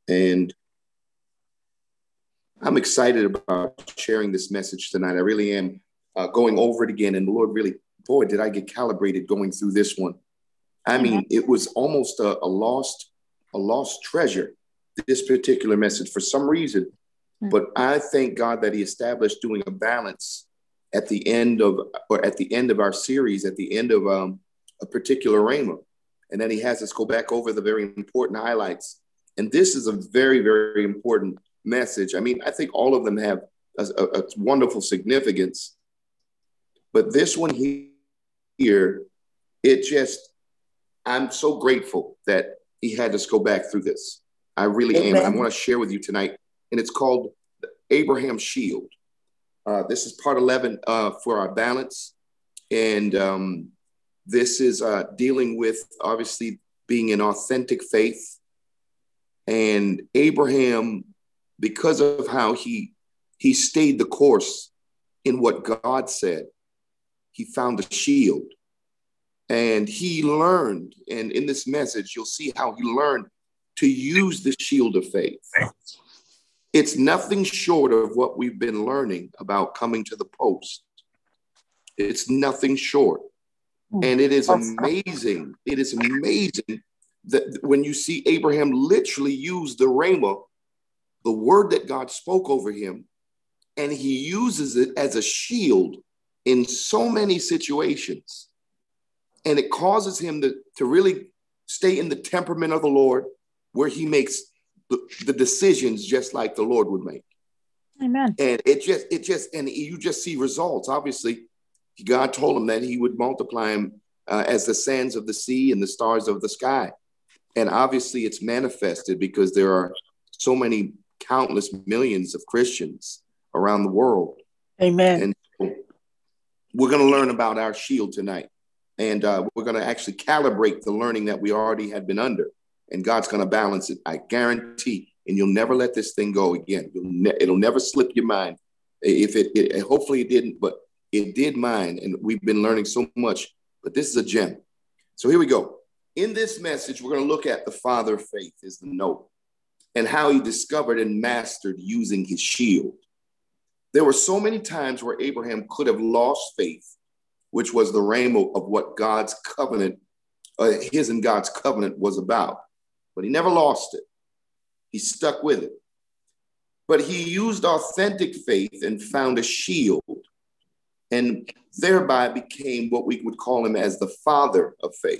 And I'm excited about sharing this message tonight. I really am going over it again. And the Lord really, boy, did I get calibrated going through this one. I Amen. mean, it was almost a lost treasure, this particular message for some reason. But I thank God that he established doing a balance at the end of our series, at the end of a particular rhema. And then he has us go back over the very important highlights. And this is a very, very important message. I mean, I think all of them have a wonderful significance. But this one here, I'm so grateful that he had us go back through this. I really am. And I want to share with you tonight. And it's called Abraham's Shield. This is part 11 for our balance. And this is dealing with, obviously, being an authentic faith. And Abraham, because of how he stayed the course in what God said, he found a shield. And he learned, and in this message, you'll see how he learned to use the shield of faith. It's nothing short of what we've been learning about coming to the post. It's nothing short. And it is amazing. It is amazing that when you see Abraham literally use the rhema, the word that God spoke over him, and he uses it as a shield in so many situations. And it causes him to really stay in the temperament of the Lord, where he makes the decisions just like the Lord would make. Amen. And and you just see results. Obviously, God told him that he would multiply him as the sands of the sea and the stars of the sky. And obviously it's manifested because there are so many countless millions of Christians around the world. Amen. And so we're going to learn about our shield tonight. And we're going to actually calibrate the learning that we already had been under. And God's going to balance it, I guarantee. And you'll never let this thing go again. It'll never slip your mind. If it hopefully it didn't, but it did mine. And we've been learning so much. But this is a gem. So here we go. In this message, we're going to look at the father of faith, is the note, and how he discovered and mastered using his shield. There were so many times where Abraham could have lost faith, which was the rhema of what God's covenant, his and God's covenant was about. But he never lost it. He stuck with it. But he used authentic faith and found a shield, and thereby became what we would call him as the father of faith.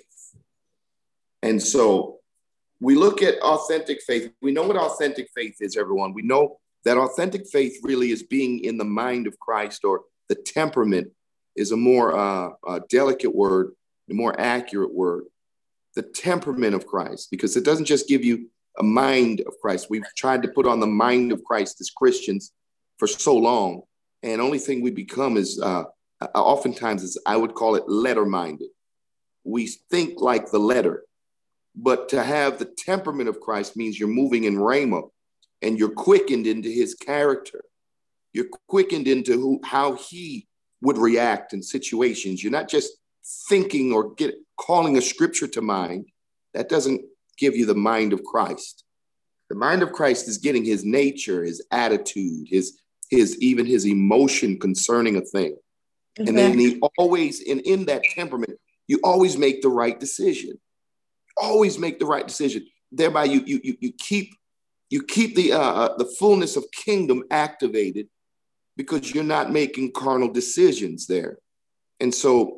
And so we look at authentic faith. We know what authentic faith is, everyone. We know that authentic faith really is being in the mind of Christ, or the temperament is a more delicate word, a more accurate word. The temperament of Christ, because it doesn't just give you a mind of Christ. We've tried to put on the mind of Christ as Christians for so long. And only thing we become is oftentimes is, I would call it letter-minded. We think like the letter. But to have the temperament of Christ means you're moving in rhema, and you're quickened into his character. You're quickened into how he would react in situations. You're not just thinking or calling a scripture to mind. That doesn't give you the mind of Christ. The mind of Christ is getting his nature, his attitude, his even his emotion concerning a thing. Amen. And then he always, in that temperament, you always make the right decision. Always make the right decision. Thereby, you keep the fullness of kingdom activated, because you're not making carnal decisions there. And so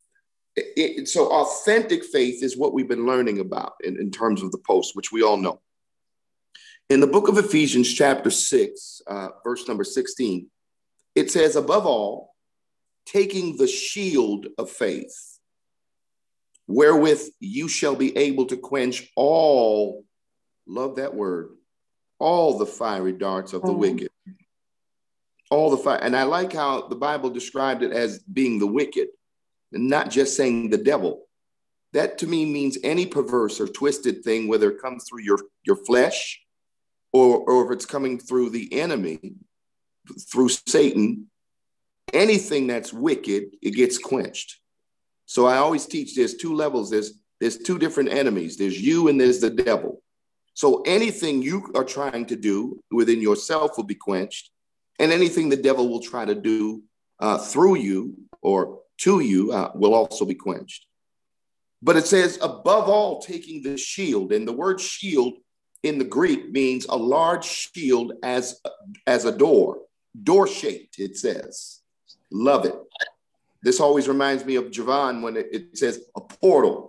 authentic faith is what we've been learning about in terms of the post, which we all know. In the book of Ephesians, chapter 6, verse number 16, it says, above all, taking the shield of faith, wherewith you shall be able to quench all, love that word, all the fiery darts of the wicked. All the fire. And I like how the Bible described it as being the wicked, and not just saying the devil. That to me means any perverse or twisted thing, whether it comes through your flesh, or if it's coming through the enemy, through Satan. Anything that's wicked, it gets quenched. So I always teach there's two levels. There's two different enemies. There's you and there's the devil. So anything you are trying to do within yourself will be quenched, and anything the devil will try to do through you or to you will also be quenched. But it says, above all, taking the shield. And the word shield in the Greek means a large shield as a door shaped, it says. Love it. This always reminds me of Javon when it says a portal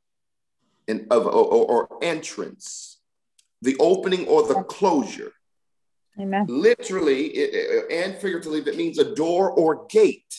or entrance, the opening or the closure. Amen. Literally and figuratively, that means a door or gate.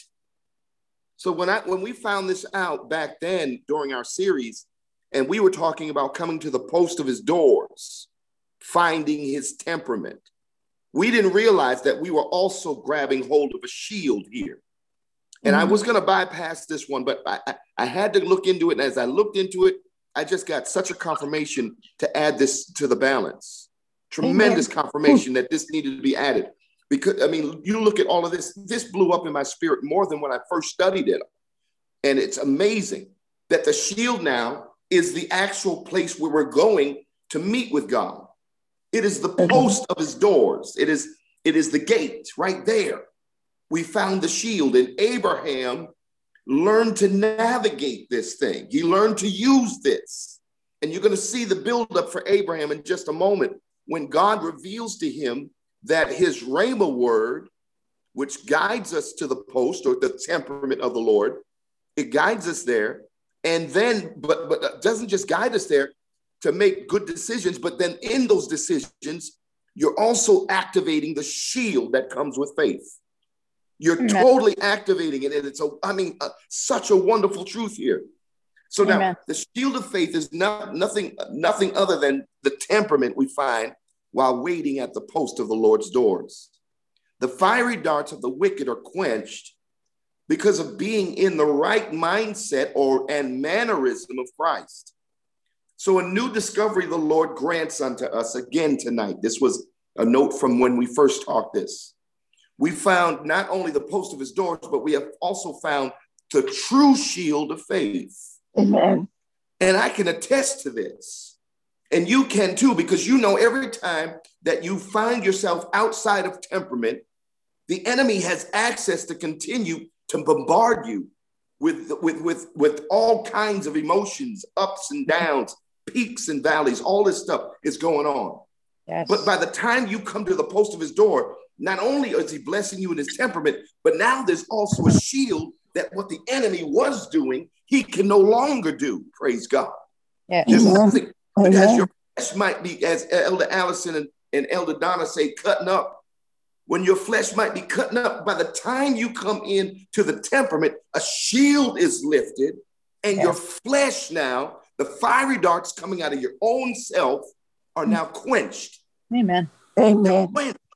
So when we found this out back then during our series, and we were talking about coming to the post of his doors, finding his temperament, we didn't realize that we were also grabbing hold of a shield here. And I was going to bypass this one, but I had to look into it. And as I looked into it, I just got such a confirmation to add this to the balance. Tremendous confirmation that this needed to be added. Because, I mean, you look at all of this, this blew up in my spirit more than when I first studied it. And it's amazing that the shield now is the actual place where we're going to meet with God. It is the post of his doors. It is the gate right there. We found the shield, and Abraham learned to navigate this thing. He learned to use this. And you're going to see the buildup for Abraham in just a moment when God reveals to him that his Rhema word, which guides us to the post or the temperament of the Lord, it guides us there. And then, but doesn't just guide us there to make good decisions, but then in those decisions, you're also activating the shield that comes with faith. You're totally activating it. And it's such a wonderful truth here. So now the shield of faith is nothing other than the temperament we find while waiting at the post of the Lord's doors. The fiery darts of the wicked are quenched because of being in the right mindset and mannerism of Christ. So a new discovery the Lord grants unto us again tonight. This was a note from when we first taught this. We found not only the post of his doors, but we have also found the true shield of faith. Amen. And I can attest to this. And you can too, because you know every time that you find yourself outside of temperament, the enemy has access to continue to bombard you with all kinds of emotions, ups and downs, peaks and valleys. All this stuff is going on. Yes. But by the time you come to the post of his door, not only is he blessing you in his temperament, but now there's also a shield that what the enemy was doing, he can no longer do. Praise God. Yeah. There's something, as your flesh might be, as Elder Allison and Elder Donna say, cutting up. When your flesh might be cutting up, by the time you come in to the temperament, a shield is lifted, and your flesh now, the fiery darts coming out of your own self, are now quenched. Amen. Amen.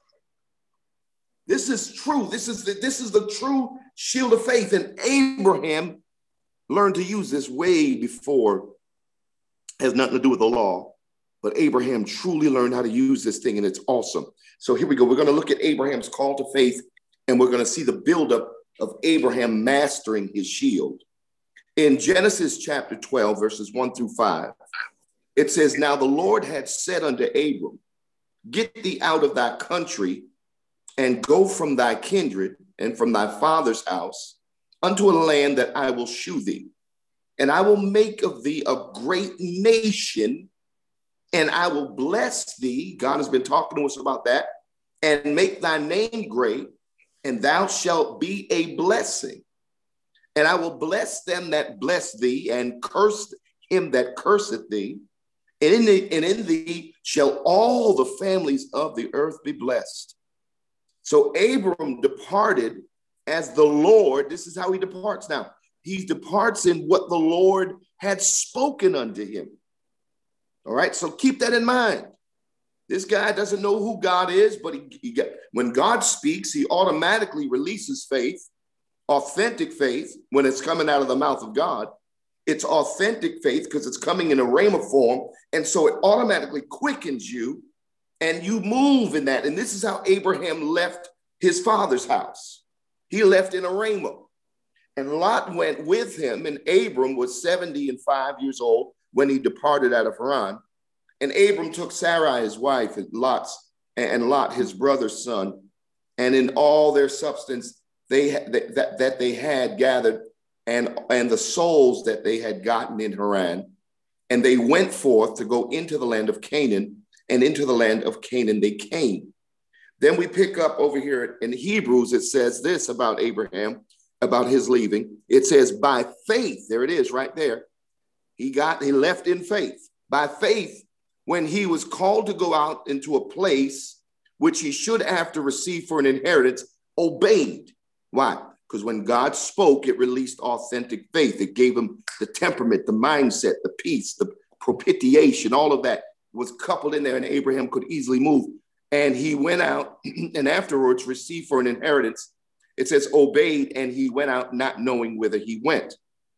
This is true. This is the true shield of faith. And Abraham learned to use this way before. It has nothing to do with the law, but Abraham truly learned how to use this thing, and it's awesome. So here we go. We're going to look at Abraham's call to faith, and we're going to see the buildup of Abraham mastering his shield. In Genesis chapter 12, verses 1-5, it says, "Now the Lord had said unto Abram, Get thee out of thy country and go from thy kindred and from thy father's house unto a land that I will shew thee. And I will make of thee a great nation, and I will bless thee." God has been talking to us about that. "And make thy name great, and thou shalt be a blessing. And I will bless them that bless thee, and curse him that curseth thee. And in thee shall all the families of the earth be blessed." So Abram departed as the Lord. This is how he departs now. He departs in what the Lord had spoken unto him. All right, so keep that in mind. This guy doesn't know who God is, but when God speaks, he automatically releases faith, authentic faith, when it's coming out of the mouth of God. It's authentic faith because it's coming in a rhema form. And so it automatically quickens you and you move in that. And this is how Abraham left his father's house. He left in a rhema. And Lot went with him, and Abram was 75 years old when he departed out of Haran. And Abram took Sarai, his wife, and Lot, his brother's son, and in all their substance that they had gathered, and the souls that they had gotten in Haran. And they went forth to go into the land of Canaan, and into the land of Canaan they came. Then we pick up over here in Hebrews, it says this about Abraham, about his leaving. It says, by faith, there it is right there. He left in faith. By faith, when he was called to go out into a place which he should after receive for an inheritance, obeyed. Why? Because when God spoke, it released authentic faith. It gave him the temperament, the mindset, the peace, the propitiation, all of that was coupled in there, and Abraham could easily move. And he went out and afterwards received for an inheritance. It says obeyed, and he went out not knowing whither he went.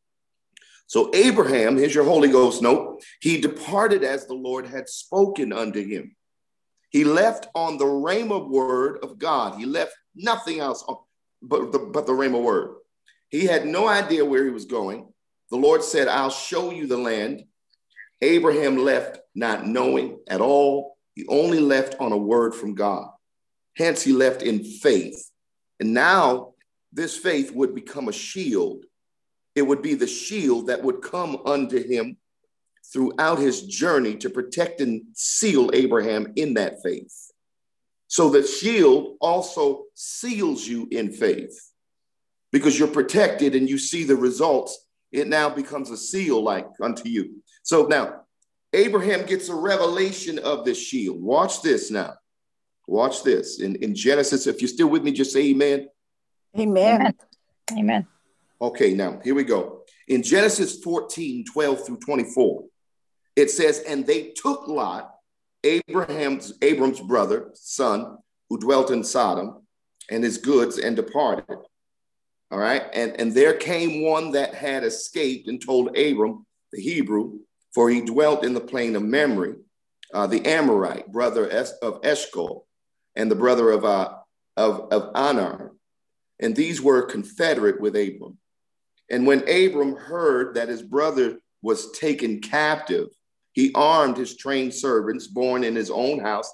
So Abraham, here's your Holy Ghost note, he departed as the Lord had spoken unto him. He left on the rhema word of God. He left nothing else but the rhema word. He had no idea where he was going. The Lord said, I'll show you the land. Abraham left not knowing at all. He only left on a word from God. Hence, he left in faith. And now this faith would become a shield. It would be the shield that would come unto him throughout his journey to protect and seal Abraham in that faith. So the shield also seals you in faith because you're protected and you see the results. It now becomes a seal like unto you. So now Abraham gets a revelation of this shield. Watch this now. Watch this. In Genesis, if you're still with me, just say amen. Amen. Amen. Okay, now here we go. In Genesis 14:12-24, it says, and they took Lot, Abram's brother, son, who dwelt in Sodom, and his goods, and departed. All right. And there came one that had escaped and told Abram, the Hebrew, for he dwelt in the plain of Mamre, the Amorite, brother of Eshcol, and the brother of Aner. And these were confederate with Abram. And when Abram heard that his brother was taken captive, he armed his trained servants born in his own house,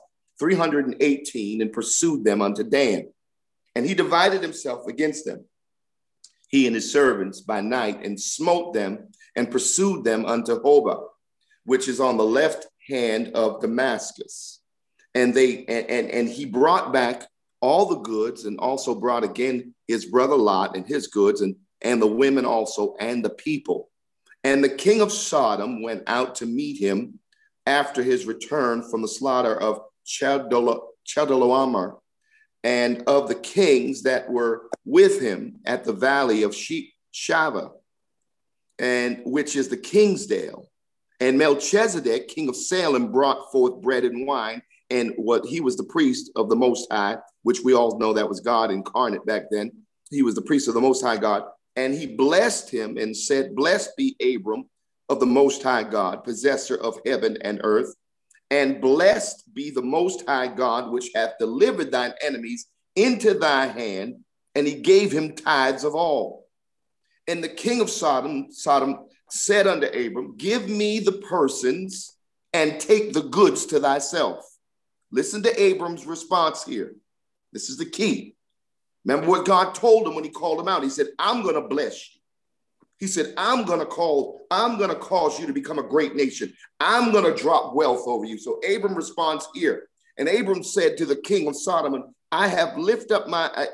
318, and pursued them unto Dan. And he divided himself against them, he and his servants, by night, and smote them and pursued them unto Hobah, which is on the left hand of Damascus. And he brought back all the goods, and also brought again his brother Lot and his goods, and the women also, and the people. And the king of Sodom went out to meet him after his return from the slaughter of Chedorlaomer, and of the kings that were with him at the valley of Shaveh, and which is the Kingsdale. And Melchizedek, king of Salem, brought forth bread and wine, and what he was the priest of the Most High, which we all know that was God incarnate back then. He was the priest of the Most High God. And he blessed him and said, blessed be Abram of the Most High God, possessor of heaven and earth. And blessed be the Most High God, which hath delivered thine enemies into thy hand. And he gave him tithes of all. And the king of Sodom said unto Abram, give me the persons and take the goods to thyself. Listen to Abram's response here. This is the key. Remember what God told him when he called him out. He said, I'm going to bless you. He said, I'm going to cause you to become a great nation. I'm going to drop wealth over you. So Abram responds here. And Abram said to the king of Sodom, I have lifted up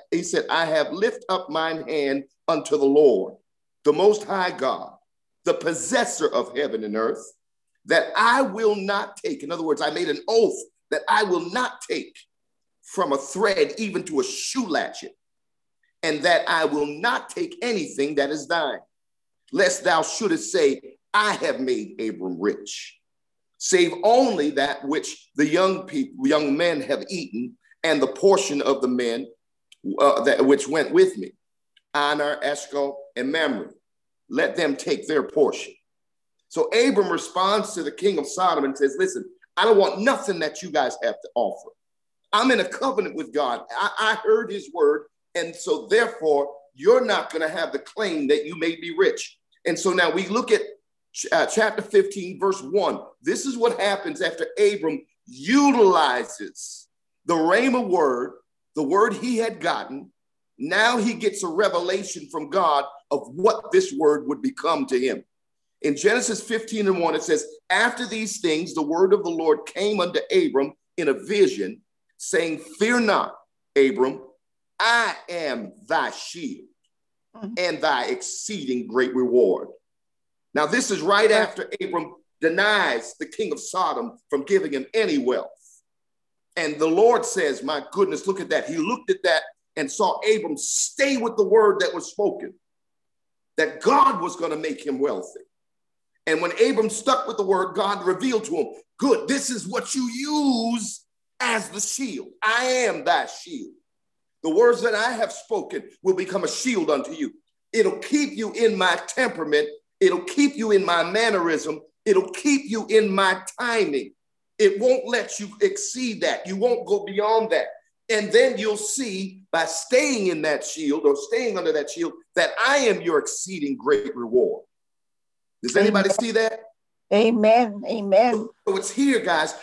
mine hand unto the Lord, the Most High God, the possessor of heaven and earth, that I will not take. In other words, I made an oath that I will not take from a thread even to a shoe latchet, and that I will not take anything that is thine, lest thou shouldest say, I have made Abram rich, save only that which the young men have eaten, and the portion of the men which went with me, Aner, Eshcol, and Mamre. Let them take their portion. So Abram responds to the king of Sodom and says, listen, I don't want nothing that you guys have to offer. I'm in a covenant with God. I heard his word. And so therefore, you're not going to have the claim that you made me rich. And so now we look at chapter 15, verse 1. This is what happens after Abram utilizes the Rhema word, the word he had gotten. Now he gets a revelation from God of what this word would become to him. In Genesis 15 and 1, it says, after these things, the word of the Lord came unto Abram in a vision, saying, fear not, Abram, I am thy shield and thy exceeding great reward. Now, this is right after Abram denies the king of Sodom from giving him any wealth. And the Lord says, my goodness, look at that. He looked at that and saw Abram stay with the word that was spoken, that God was going to make him wealthy. And when Abram stuck with the word, God revealed to him, good, this is what you use as the shield. I am thy shield. The words that I have spoken will become a shield unto you. It'll keep you in my temperament. It'll keep you in my mannerism. It'll keep you in my timing. It won't let you exceed that. You won't go beyond that. And then you'll see by staying in that shield or staying under that shield that I am your exceeding great reward. Does anybody see that? Amen. Amen. So it's here, guys,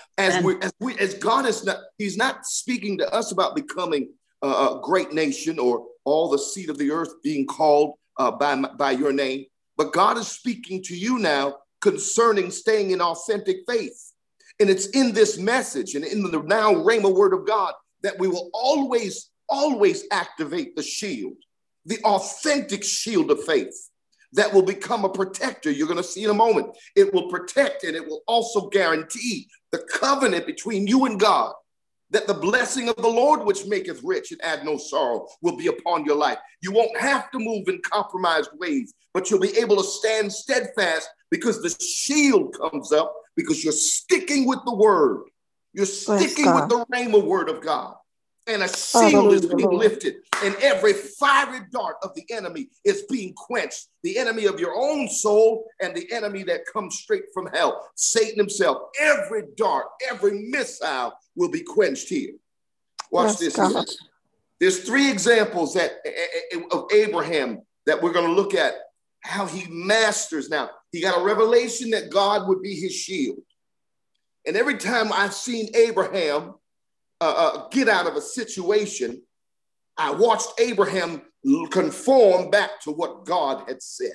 as God is not, he's not speaking to us about becoming a great nation or all the seed of the earth being called by your name, but God is speaking to you now concerning staying in authentic faith. And it's in this message and in the now Rhema word of God that we will always activate the shield, the authentic shield of faith that will become a protector. You're going to see in a moment. It will protect and it will also guarantee the covenant between you and God, that the blessing of the Lord, which maketh rich and add no sorrow, will be upon your life. You won't have to move in compromised ways, but you'll be able to stand steadfast because the shield comes up because you're sticking with the word. You're sticking with the Rhema word of God. And a shield is being lifted, and every fiery dart of the enemy is being quenched. The enemy of your own soul and the enemy that comes straight from hell, Satan himself. Every dart, every missile will be quenched here. Watch this here. There's three examples of Abraham that we're going to look at how he masters. Now, he got a revelation that God would be his shield. And every time I've seen Abraham get out of a situation, I watched Abraham conform back to what God had said.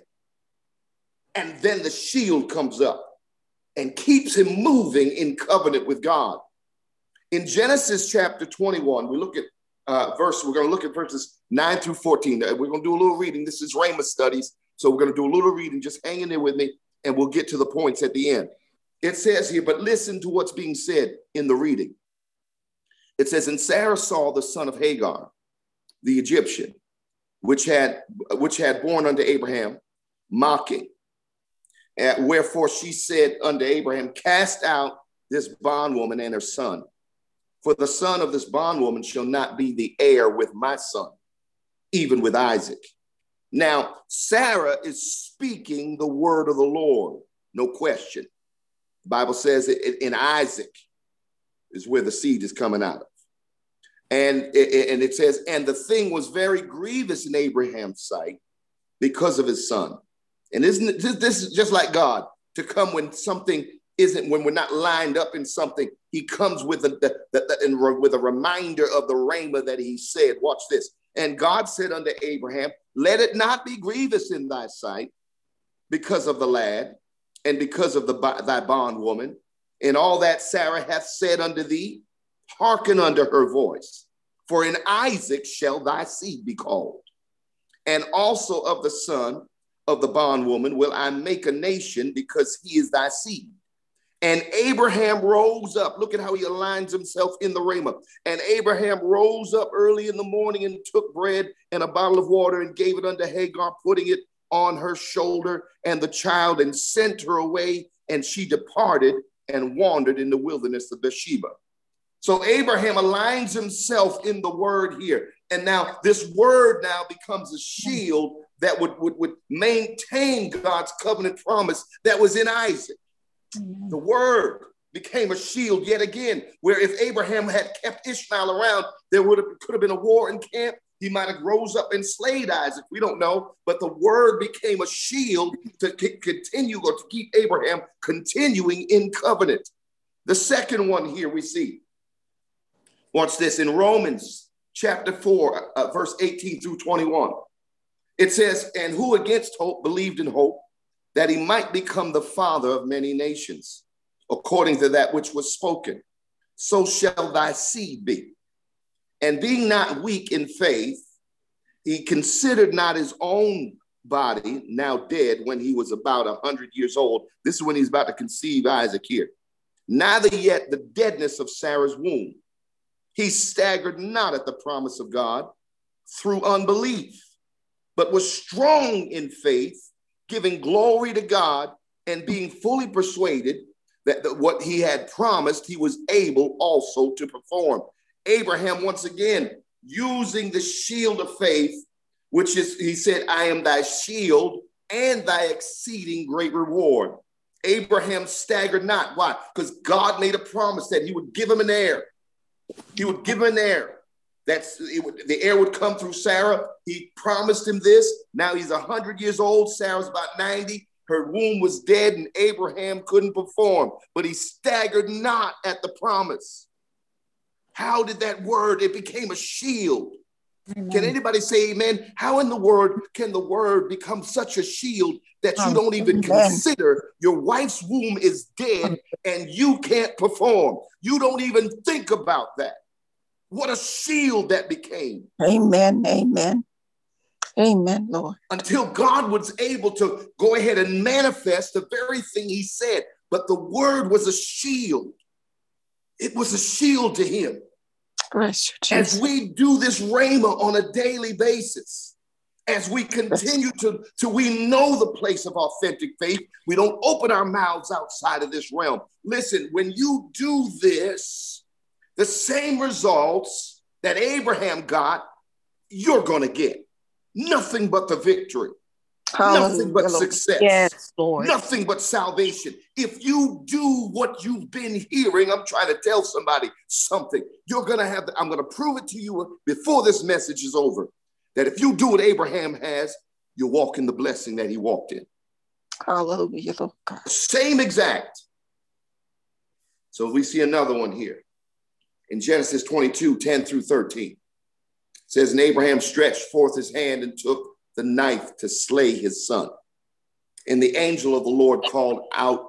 And then the shield comes up and keeps him moving in covenant with God. In Genesis chapter 21, we look at we're going to look at verses 9 through 14. We're going to do a little reading. This is Rhema studies. So we're going to do a little reading. Just hang in there with me and we'll get to the points at the end. It says here, but listen to what's being said in the reading. It says, and Sarah saw the son of Hagar, the Egyptian, which had born unto Abraham, mocking. Wherefore she said unto Abraham, cast out this bondwoman and her son, for the son of this bondwoman shall not be the heir with my son, even with Isaac. Now, Sarah is speaking the word of the Lord, no question. The Bible says in Isaac is where the seed is coming out of. And it says, and the thing was very grievous in Abraham's sight because of his son. And isn't this is just like God to come when something isn't, when we're not lined up in something, he comes with a reminder of the rhema that he said. Watch this. And God said unto Abraham, let it not be grievous in thy sight because of the lad and because of thy bondwoman, and all that Sarah hath said unto thee, hearken unto her voice. For in Isaac shall thy seed be called. And also of the son of the bondwoman will I make a nation, because he is thy seed. And Abraham rose up. Look at how he aligns himself in the Rhema. And Abraham rose up early in the morning and took bread and a bottle of water and gave it unto Hagar, putting it on her shoulder and the child, and sent her away. And she departed and wandered in the wilderness of Beersheba. So Abraham aligns himself in the word here. And now this word now becomes a shield that would maintain God's covenant promise that was in Isaac. Amen. The word became a shield yet again, where if Abraham had kept Ishmael around, there could have been a war in camp. He might have rose up and slayed Isaac. We don't know. But the word became a shield to continue or to keep Abraham continuing in covenant. The second one here we see. Watch this in Romans chapter 4, verse 18 through 21. It says, and who against hope believed in hope that he might become the father of many nations, according to that which was spoken. So shall thy seed be. And being not weak in faith, he considered not his own body now dead when he was about 100 years old. This is when he's about to conceive Isaac here. Neither yet the deadness of Sarah's womb. He staggered not at the promise of God through unbelief, but was strong in faith, giving glory to God and being fully persuaded that what he had promised, he was able also to perform. Abraham, once again, using the shield of faith, which is, he said, I am thy shield and thy exceeding great reward. Abraham staggered not. Why? Because God made a promise that he would give him an heir. He would give him an heir. The heir would come through Sarah. He promised him this. Now he's 100 years old. Sarah's about 90. Her womb was dead and Abraham couldn't perform, but he staggered not at the promise. How did that word, it became a shield. Amen. Can anybody say amen? How in the word can the word become such a shield that you don't even consider your wife's womb is dead and you can't perform? You don't even think about that. What a shield that became. Amen, amen. Amen, Lord. Until God was able to go ahead and manifest the very thing he said. But the word was a shield. It was a shield to him. As we do this rhema on a daily basis, as we continue to we know the place of authentic faith, we don't open our mouths outside of this realm. Listen, when you do this, the same results that Abraham got, you're going to get. Nothing but the victory. Nothing but success. Yes, Lord. Nothing but salvation. If you do what you've been hearing, I'm trying to tell somebody something. You're going to have, I'm going to prove it to you before this message is over, that if you do what Abraham has, you walk in the blessing that he walked in. Hallelujah, Lord God. Same exact. So we see another one here. In Genesis 22, 10 through 13. It says, and Abraham stretched forth his hand and took the knife to slay his son. And the angel of the Lord called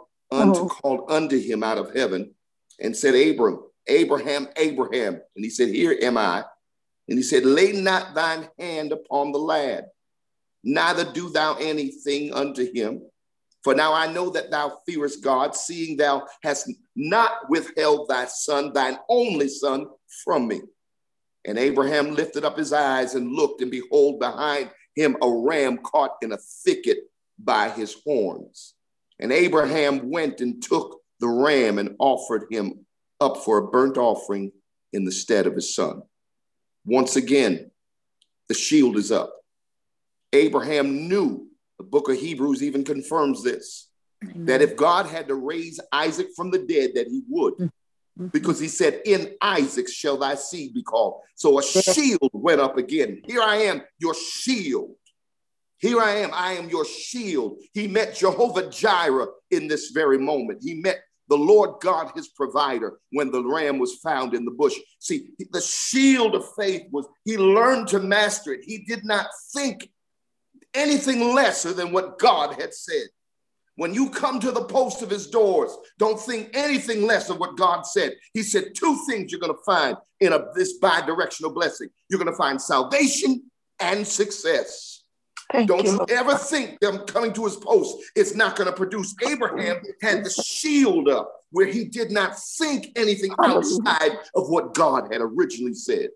unto him out of heaven and said, Abraham, Abraham. And he said, here am I. And he said, lay not thine hand upon the lad, neither do thou anything unto him. For now I know that thou fearest God, seeing thou hast not withheld thy son, thine only son, from me. And Abraham lifted up his eyes and looked, and behold, behind him a ram caught in a thicket by his horns. And Abraham went and took the ram and offered him up for a burnt offering in the stead of his son. Once again, the shield is up. Abraham knew, the book of Hebrews even confirms this, that if God had to raise Isaac from the dead, that he would. Because he said, in Isaac shall thy seed be called. So a shield went up again. Here I am, your shield. Here I am your shield. He met Jehovah Jireh in this very moment. He met the Lord God, his provider, when the ram was found in the bush. See, the shield of faith was, he learned to master it. He did not think anything lesser than what God had said. When you come to the post of his doors, don't think anything less of what God said. He said two things you're going to find in this bi-directional blessing. You're going to find salvation and success. Don't you ever think them coming to his post is not going to produce. Abraham had the shield up where he did not think anything outside of what God had originally said.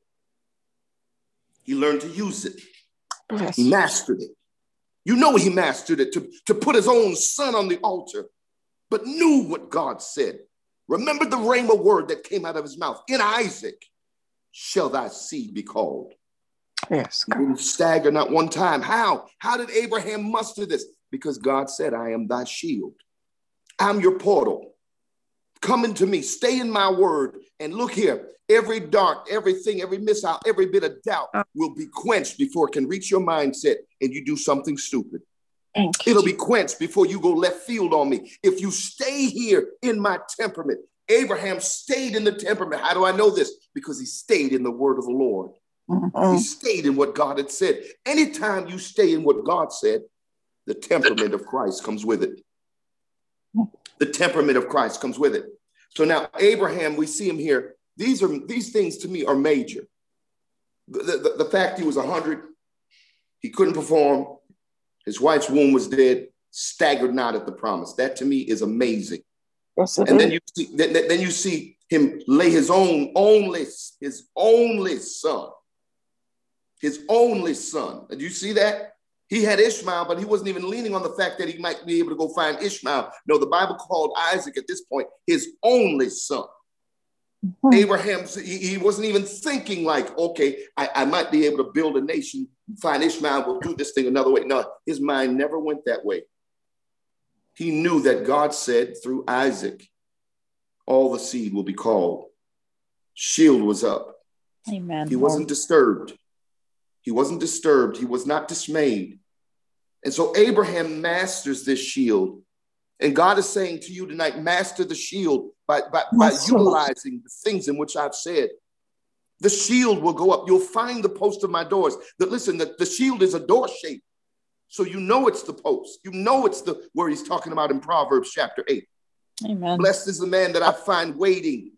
He learned to use it. He mastered it. You know he mastered it to put his own son on the altar, but knew what God said. Remember the rhema word that came out of his mouth. In Isaac shall thy seed be called. Yes. He didn't stagger not one time. How? How did Abraham muster this? Because God said, I am thy shield. I'm your portal. Come into me, stay in my word. And look here, every dart, everything, every missile, every bit of doubt will be quenched before it can reach your mindset and you do something stupid. It'll be quenched before you go left field on me. If you stay here in my temperament, Abraham stayed in the temperament. How do I know this? Because he stayed in the word of the Lord. He stayed in what God had said. Anytime you stay in what God said, the temperament of Christ comes with it. The temperament of Christ comes with it. So now Abraham, we see him here. These things to me are major. The fact he was 100, he couldn't perform. His wife's womb was dead, staggered not at the promise. That to me is amazing. Yes, and then you see him lay his only son. His only son. Did you see that? He had Ishmael, but he wasn't even leaning on the fact that he might be able to go find Ishmael. No, the Bible called Isaac at this point his only son. Abraham, he wasn't even thinking like, okay, I might be able to build a nation, find Ishmael, we'll do this thing another way. No, his mind never went that way. He knew that God said through Isaac, all the seed will be called. Shield was up. Amen. He wasn't disturbed. He wasn't disturbed. He was not dismayed. And so Abraham masters this shield. And God is saying to you tonight, master the shield by utilizing the things in which I've said. The shield will go up. You'll find the post of my doors. Listen, the shield is a door shape. So you know it's the post. You know it's the where he's talking about in Proverbs chapter 8. Amen. Blessed is the man that I find waiting,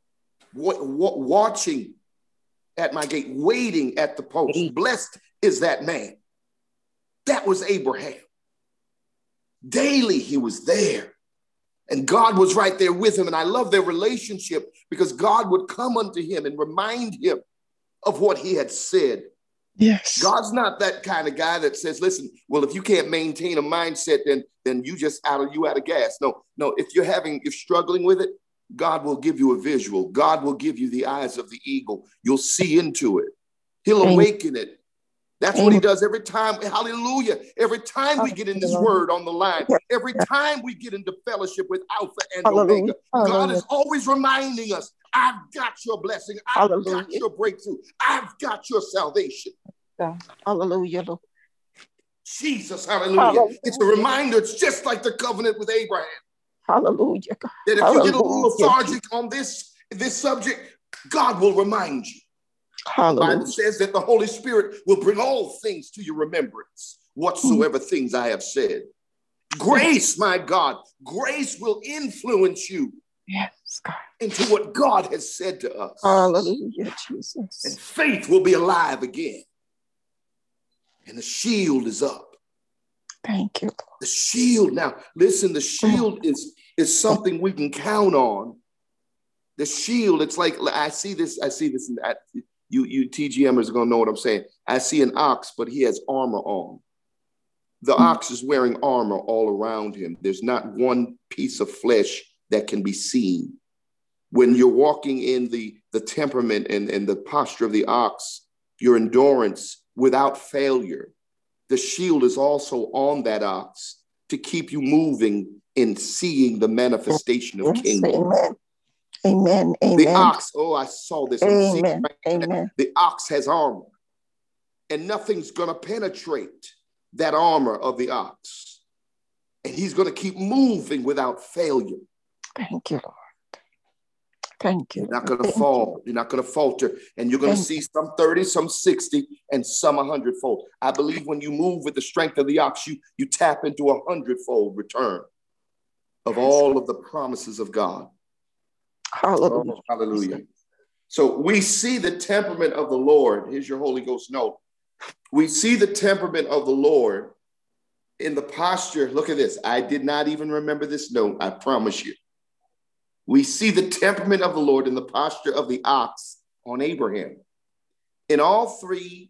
watching at my gate, waiting at the post. Blessed is that man. That was Abraham. Daily he was there. And God was right there with him. And I love their relationship because God would come unto him and remind him of what he had said. Yes. God's not that kind of guy that says, listen, well, if you can't maintain a mindset, then you just out of gas. No, if you're struggling with it, God will give you a visual. God will give you the eyes of the eagle. You'll see into it. He'll awaken it. That's what he does every time. Hallelujah. Every time we get in this word on the line, every time we get into fellowship with Alpha and Omega, God is always reminding us, I've got your blessing. I've got your breakthrough. I've got your salvation. Hallelujah. Jesus, hallelujah. It's a reminder. It's just like the covenant with Abraham. Hallelujah. That if you get a little lethargic on this subject, God will remind you. Hallelujah. The Bible says that the Holy Spirit will bring all things to your remembrance, whatsoever things I have said. Grace, my God, grace will influence you into what God has said to us. Hallelujah, Jesus. And faith will be alive again. And the shield is up. Thank you. The shield. Now, listen, the shield is something we can count on. The shield, it's like, I see this, and you TGMers are going to know what I'm saying. I see an ox, but he has armor on. The ox is wearing armor all around him. There's not one piece of flesh that can be seen. When you're walking in the temperament and the posture of the ox, your endurance without failure, the shield is also on that ox to keep you moving in seeing the manifestation of kingdom. Amen. The ox, I saw this. Amen. The ox has armor, and nothing's going to penetrate that armor of the ox. And he's going to keep moving without failure. Thank you, Lord. Thank you. You're not going to fall. You're not going to falter. And you're going to see some 30, some 60, and some 100-fold. I believe when you move with the strength of the ox, you tap into 100-fold return of all of the promises of God. Hallelujah. Oh, hallelujah. So we see the temperament of the Lord. Here's your Holy Ghost note. We see the temperament of the Lord in the posture. Look at this. I did not even remember this note. I promise you. We see the temperament of the Lord in the posture of the ox on Abraham. In all three,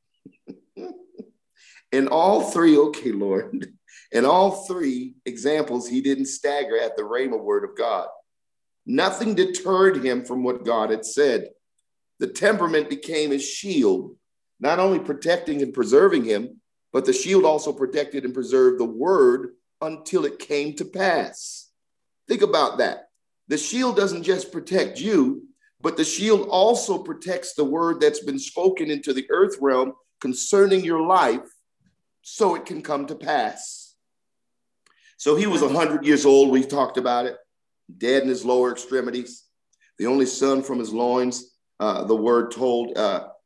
okay, Lord. In all three examples, he didn't stagger at the rhema word of God. Nothing deterred him from what God had said. The temperament became his shield, not only protecting and preserving him, but the shield also protected and preserved the word until it came to pass. Think about that. The shield doesn't just protect you, but the shield also protects the word that's been spoken into the earth realm concerning your life so it can come to pass. So he was 100 years old. We talked about it, dead in his lower extremities. The only son from his loins, the word told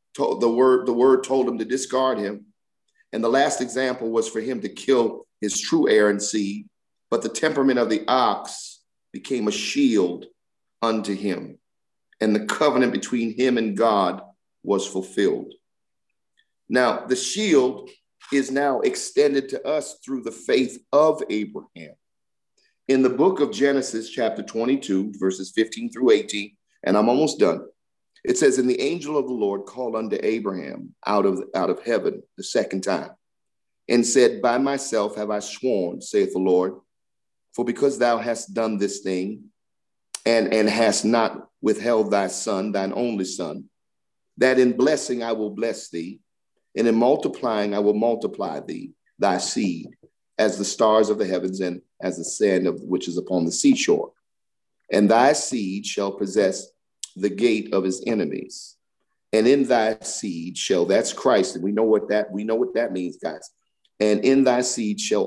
him to discard him. And the last example was for him to kill his true heir and seed. But the temperament of the ox became a shield unto him. And the covenant between him and God was fulfilled. Now, the shield is now extended to us through the faith of Abraham. In the book of Genesis, chapter 22, verses 15 through 18, and I'm almost done. It says, and the angel of the Lord called unto Abraham out of heaven the second time and said, by myself have I sworn, saith the Lord, for because thou hast done this thing and hast not withheld thy son, thine only son, that in blessing I will bless thee, and in multiplying I will multiply thee, thy seed, as the stars of the heavens and as the sand which is upon the seashore. And thy seed shall possess the gate of his enemies. And in thy seed shall, that's Christ, and we know what that means, guys. And in thy seed shall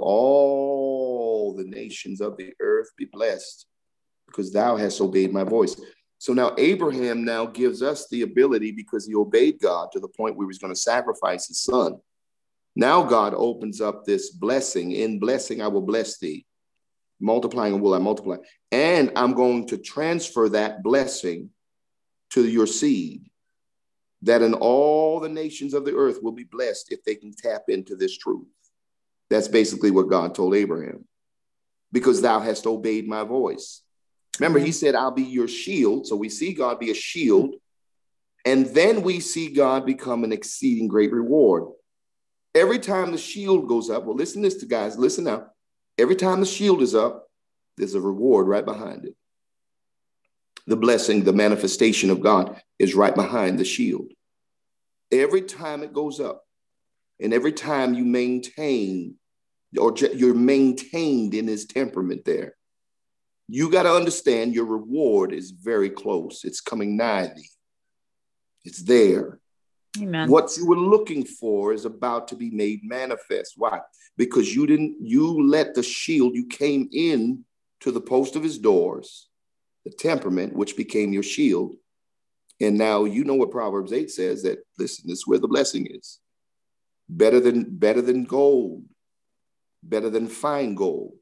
all the nations of the earth be blessed, because thou hast obeyed my voice. So now Abraham now gives us the ability, because he obeyed God to the point where he was going to sacrifice his son. Now God opens up this blessing. In blessing, I will bless thee. Multiplying will I multiply. And I'm going to transfer that blessing to your seed, that in all the nations of the earth will be blessed if they can tap into this truth. That's basically what God told Abraham. Because thou hast obeyed my voice. Remember, he said, I'll be your shield. So we see God be a shield. And then we see God become an exceeding great reward. Every time the shield goes up, well, listen to this, guys, listen now. Every time the shield is up, there's a reward right behind it. The blessing, the manifestation of God is right behind the shield. Every time it goes up, and every time you maintain, or you're maintained in his temperament there, you got to understand your reward is very close. It's coming nigh thee. It's there. Amen. What you were looking for is about to be made manifest. Why? Because you let the shield, you came in to the post of his doors, the temperament, which became your shield. And now you know what Proverbs 8 says, that, listen, this is where the blessing is. Better than gold, better than fine gold.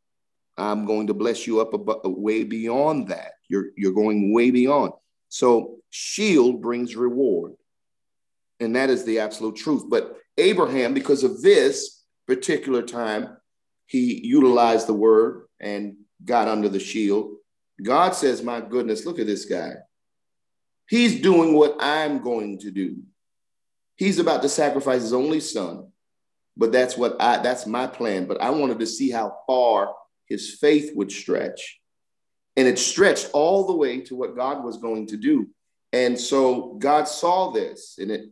I'm going to bless you up way beyond that. You're going way beyond. So shield brings reward. And that is the absolute truth. But Abraham, because of this particular time, he utilized the word and got under the shield. God says, my goodness, look at this guy. He's doing what I'm going to do. He's about to sacrifice his only son. But that's my plan. But I wanted to see how far his faith would stretch. And it stretched all the way to what God was going to do. And so God saw this, and it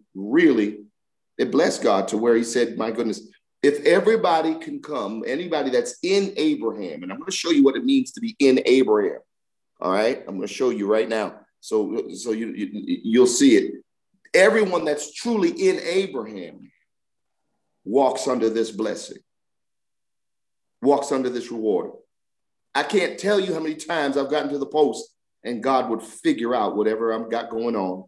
blessed God to where he said, my goodness, if everybody can come, anybody that's in Abraham, and I'm going to show you what it means to be in Abraham. All right. I'm going to show you right now. So you'll see it. Everyone that's truly in Abraham walks under this blessing, walks under this reward. I can't tell you how many times I've gotten to the post and God would figure out whatever I've got going on.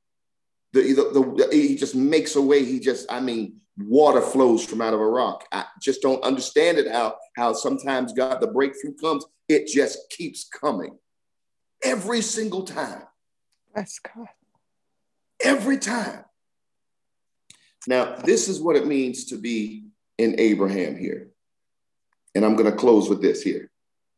He just makes a way. Water flows from out of a rock. I just don't understand it, how sometimes God, the breakthrough comes. It just keeps coming. Every single time. Bless God. Every time. Now, this is what it means to be in Abraham here. And I'm going to close with this here.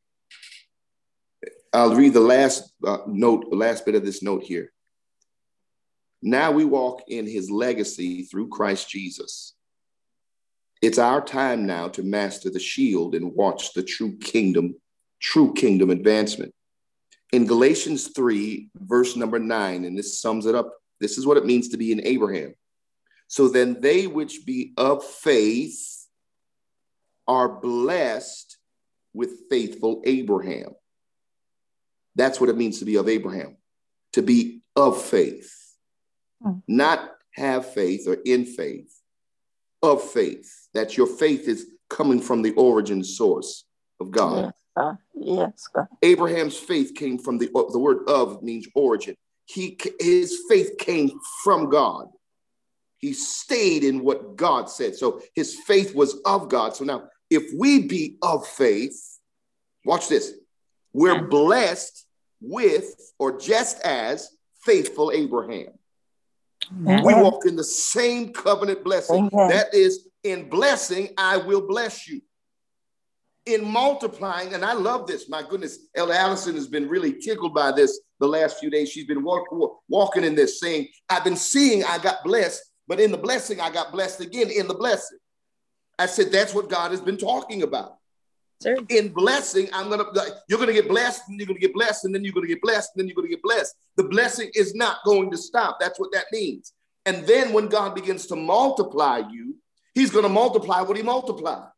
I'll read the last bit of this note here. Now we walk in his legacy through Christ Jesus. It's our time now to master the shield and watch the true kingdom advancement. In Galatians 3, verse number 9, and this sums it up, this is what it means to be in Abraham. So then they which be of faith are blessed with faithful Abraham. That's what it means to be of Abraham, to be of faith, not have faith or in faith, of faith. That your faith is coming from the origin source of God. Yes, God. Abraham's faith came from the word of means origin. His faith came from God. He stayed in what God said. So his faith was of God. So now, if we be of faith, watch this. We're blessed with, or just as, faithful Abraham. Amen. We walk in the same covenant blessing. Amen. That is, in blessing, I will bless you. In multiplying, and I love this. My goodness, Elder Allison has been really tickled by this the last few days. She's been walking in this, saying, I've been seeing I got blessed, but in the blessing, I got blessed again in the blessing. I said, that's what God has been talking about. Sure. In blessing, you're going to get blessed, and you're going to get blessed, and then you're going to get blessed, and then you're going to get blessed. The blessing is not going to stop. That's what that means. And then when God begins to multiply you, he's going to multiply what he multiplied.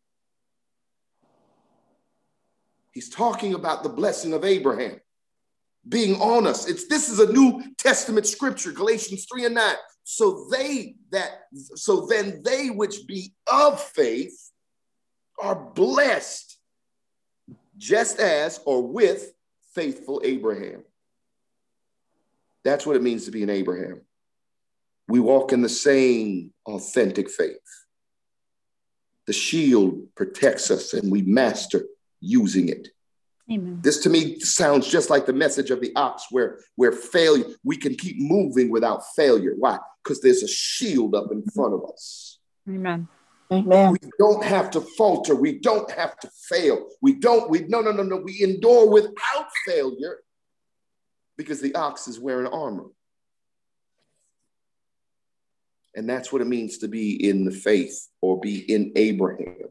He's talking about the blessing of Abraham being on us. This is a New Testament scripture, Galatians 3:9. So then they which be of faith are blessed, just as or with faithful Abraham. That's what it means to be an Abraham. We walk in the same authentic faith. The shield protects us, and we master using it. Amen. This to me sounds just like the message of the ox, where failure, we can keep moving without failure. Why? Because there's a shield up in front of us. Amen. Amen. We don't have to falter. We don't have to fail. We endure without failure because the ox is wearing armor. And that's what it means to be in the faith or be in Abraham.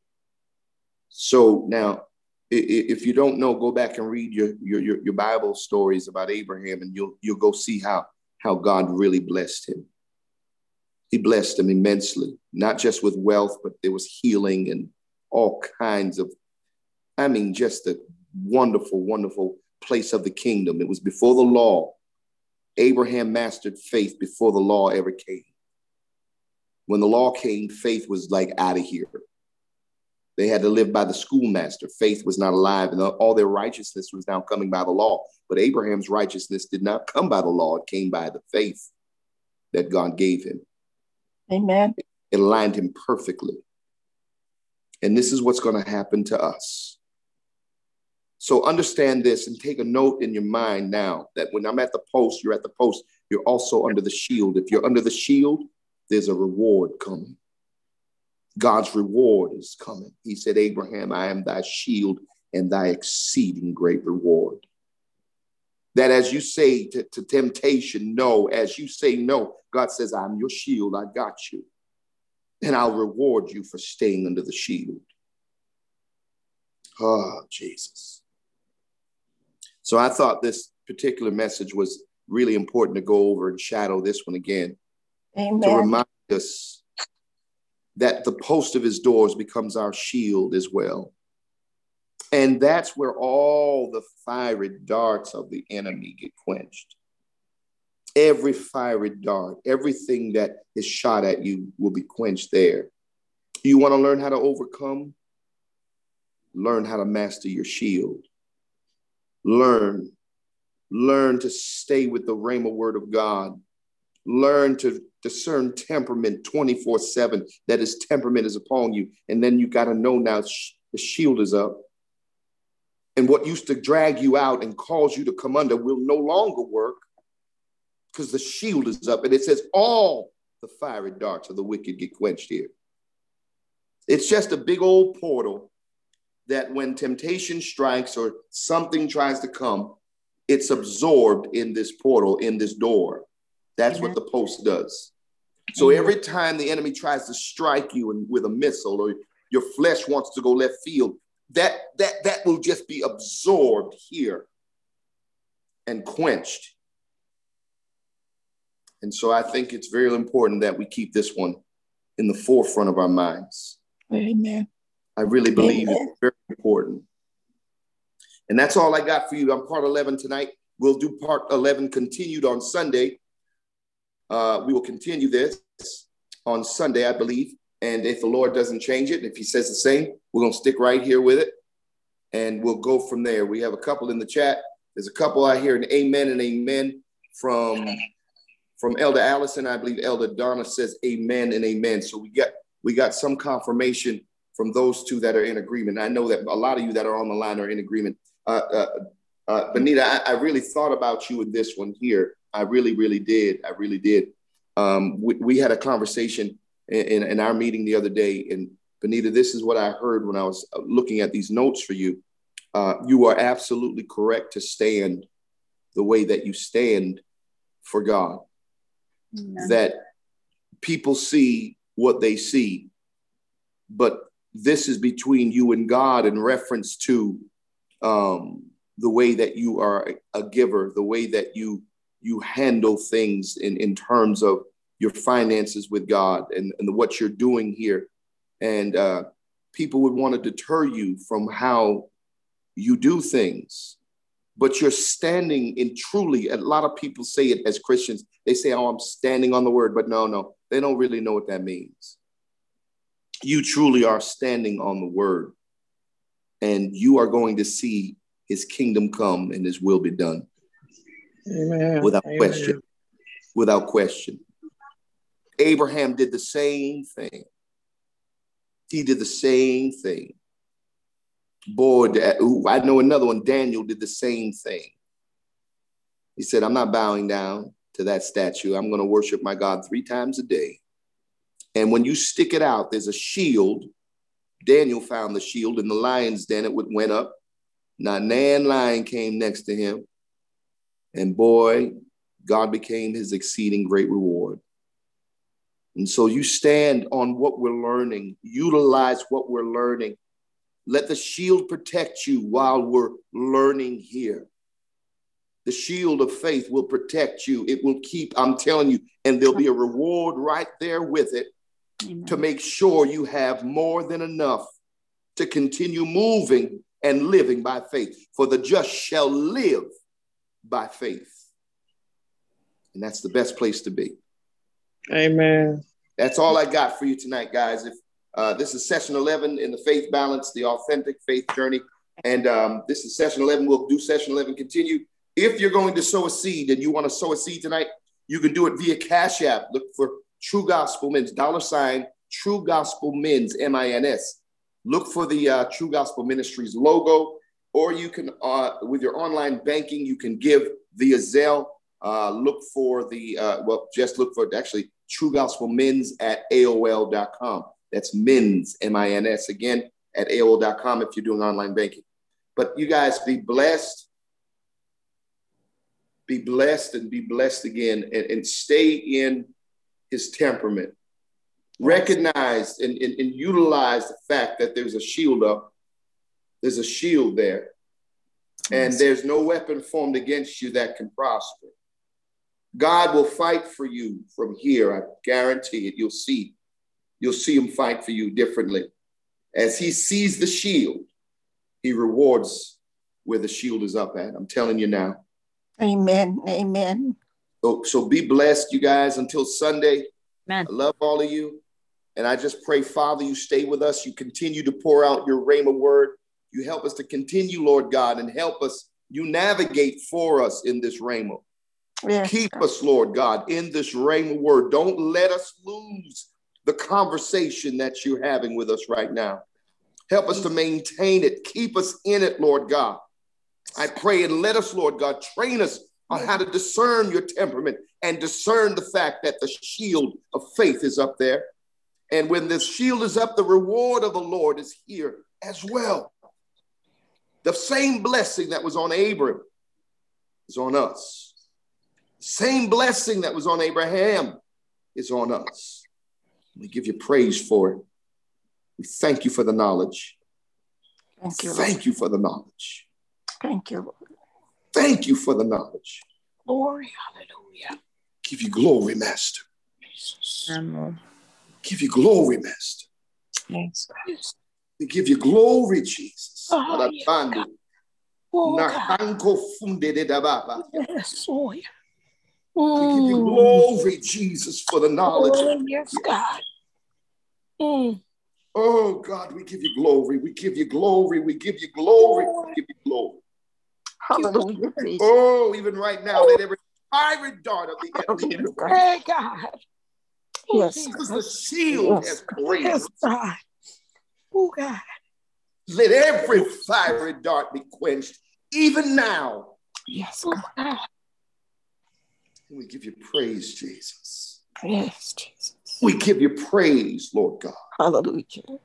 So now, if you don't know, go back and read your Bible stories about Abraham, and you'll go see how God really blessed him. He blessed him immensely, not just with wealth, but there was healing and all kinds of, just a wonderful, wonderful place of the kingdom. It was before the law. Abraham mastered faith before the law ever came. When the law came, faith was like out of here. They had to live by the schoolmaster. Faith was not alive, and all their righteousness was now coming by the law. But Abraham's righteousness did not come by the law. It came by the faith that God gave him. Amen. It aligned him perfectly. And this is what's going to happen to us. So understand this and take a note in your mind now that when I'm at the post, you're at the post, you're also under the shield. If you're under the shield, there's a reward coming. God's reward is coming. He said, Abraham, I am thy shield and thy exceeding great reward. That as you say to temptation, no, as you say no, God says, I'm your shield. I got you. And I'll reward you for staying under the shield. Oh, Jesus. So I thought this particular message was really important to go over and shadow this one again. Amen. To remind us that the post of his doors becomes our shield as well. And that's where all the fiery darts of the enemy get quenched. Every fiery dart, everything that is shot at you will be quenched there. You want to learn how to overcome? Learn how to master your shield. Learn to stay with the Rhema word of God. Learn to discern temperament 24/7, that his temperament is upon you. And then you got to know now the shield is up. And what used to drag you out and cause you to come under will no longer work because the shield is up. And it says all the fiery darts of the wicked get quenched here. It's just a big old portal that when temptation strikes or something tries to come, it's absorbed in this portal, in this door. That's what the post does. So every time the enemy tries to strike you with a missile or your flesh wants to go left field, that will just be absorbed here and quenched. And so I think it's very important that we keep this one in the forefront of our minds. Amen. I really believe it's very important. And that's all I got for you. I'm part 11 tonight. We'll do part 11 continued on Sunday. We will continue this on Sunday, I believe. And if the Lord doesn't change it, if he says the same, we're going to stick right here with it. And we'll go from there. We have a couple in the chat. There's a couple out here, an amen and amen from Elder Allison. I believe Elder Donna says amen and amen. So we got some confirmation from those two that are in agreement. I know that a lot of you that are on the line are in agreement. Benita, I really thought about you in this one here. I really, really did. I really did. We had a conversation in our meeting the other day, and Benita, this is what I heard when I was looking at these notes for you. You are absolutely correct to stand the way that you stand for God. Amen. That people see what they see, but this is between you and God in reference to the way that you are a giver, the way that you handle things in terms of your finances with God and what you're doing here. And people would want to deter you from how you do things, but you're standing in truly, a lot of people say it as Christians, they say, oh, I'm standing on the word, but no, they don't really know what that means. You truly are standing on the word, and you are going to see his kingdom come and his will be done. Amen. Without Amen. question. Without question. Abraham did the same thing. He did the same thing. Boy, I know another one, Daniel, did the same thing. He said, I'm not bowing down to that statue. I'm going to worship my God 3 times a day. And when you stick it out, there's a shield. Daniel found the shield in the lion's den. It went up. Now, Nan lion came next to him. And boy, God became his exceeding great reward. And so you stand on what we're learning. Utilize what we're learning. Let the shield protect you while we're learning here. The shield of faith will protect you. It will keep, I'm telling you, and there'll be a reward right there with it. Amen. To make sure you have more than enough to continue moving and living by faith. For the just shall live by faith. And that's the best place to be. Amen. That's all I got for you tonight, guys. If this is session 11 in the faith balance, the authentic faith journey. And this is session 11. We'll do session 11 continue. If you're going to sow a seed and you want to sow a seed tonight, you can do it via Cash App. Look for True Gospel Men's, $ True Gospel Men's, MINS. Look for the True Gospel Ministries logo, or you can, with your online banking, you can give via Zelle. Look for the, just look for actually True Gospel Men's at AOL.com. That's men's, MINS, again, at AOL.com if you're doing online banking. But you guys be blessed. Be blessed and be blessed again, and stay in his temperament. Recognize and utilize the fact that there's a shield up. There's a shield there. And there's no weapon formed against you that can prosper. God will fight for you from here. I guarantee it. You'll see him fight for you differently. As he sees the shield, he rewards where the shield is up at. I'm telling you now. Amen. Amen. So be blessed, you guys, until Sunday. Amen. I love all of you. And I just pray, Father, you stay with us. You continue to pour out your rhema word. You help us to continue, Lord God, and help us. You navigate for us in this rhema. Yes, keep God. Us, Lord God, in this rhema word. Don't let us lose the conversation that you're having with us right now. Help us to maintain it. Keep us in it, Lord God. I pray, and let us, Lord God, train us on how to discern your temperament and discern the fact that the shield of faith is up there. And when the shield is up, the reward of the Lord is here as well. The same blessing that was on Abram is on us. The same blessing that was on Abraham is on us. We give you praise for it. We thank you for the knowledge. Thank you. Thank you for the knowledge. Thank you, Lord. Thank you for the knowledge. Glory, hallelujah. Give you glory, Master. Jesus. Give you glory, Master. Yes. We give you glory, Jesus. Oh, yes, Oh, God. Nakanko fundedababa. Yes, Lord. We give you glory, Jesus, for the knowledge. Oh, yes, God. Oh, God, we give you glory. We give you glory. We give you glory. We give you glory. Hallelujah, Jesus. Oh, even right now, let every fiery dart of the enemy be quenched. Hey, God. Yes, Because the shield has grace. Yes, God. Oh, God. Let every fiery dart be quenched, even now. Yes, God. And we give you praise, Jesus. Yes, Jesus. We give you praise, Lord God. Hallelujah.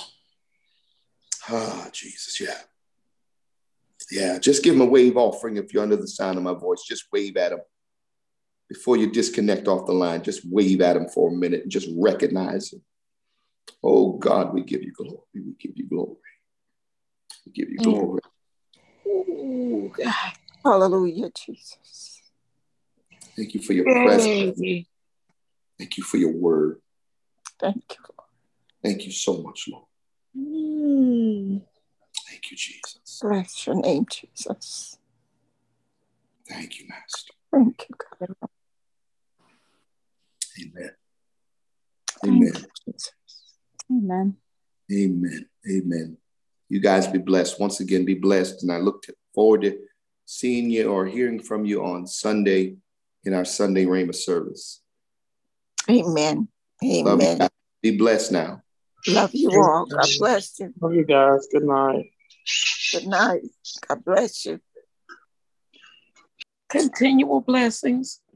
Ah, Jesus, yeah. Yeah, just give him a wave offering if you're under the sound of my voice. Just wave at him. Before you disconnect off the line, just wave at him for a minute and just recognize him. Oh, God, we give you glory. We give you glory. We give you glory. Oh, God. Hallelujah, Jesus. Thank you for your presence. Thank you for your word. Thank you, Lord. Thank you so much, Lord. Thank you, Jesus. Bless your name, Jesus. Thank you, Master. Thank you, God. Amen. Thank Amen. you, Jesus. Amen. Amen. Amen. You guys be blessed. Once again, be blessed. And I look forward to seeing you or hearing from you on Sunday in our Sunday Rhema service. Amen. Amen. Love you guys. Be blessed now. Love you all. God bless you. Love you guys. Good night. Good night. God bless you. Continual blessings.